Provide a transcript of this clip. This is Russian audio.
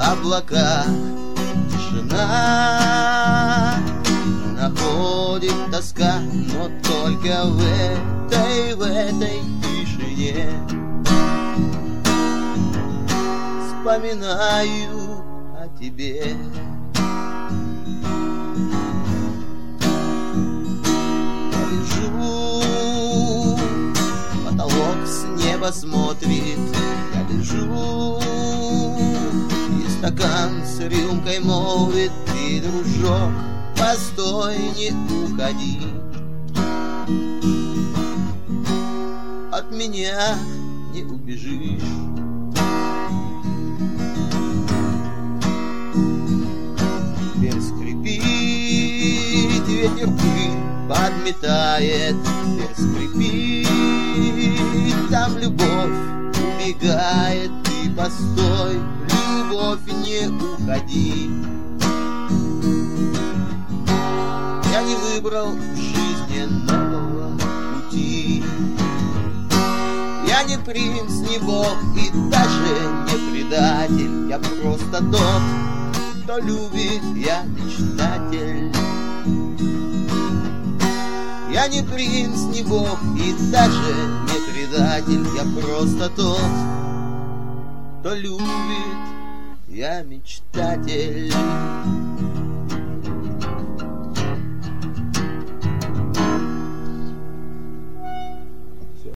облака, тишина. Находит тоска, но только в этой тишине. Вспоминаю о тебе. Я лежу, потолок с неба смотрит. Я лежу, и стакан с рюмкой молвит: ты, дружок, постой, не уходи. От меня не убежишь. Теперь скрипит ветер, пыль подметает. Теперь скрипит, там любовь убегает. Ты постой, любовь, не уходи. Я не выбрал в жизни нового пути. Я не принц, не бог и даже не предатель. Я просто тот, кто любит, я мечтатель. Я не принц, не бог и даже не предатель. Я просто тот, кто любит, я мечтатель.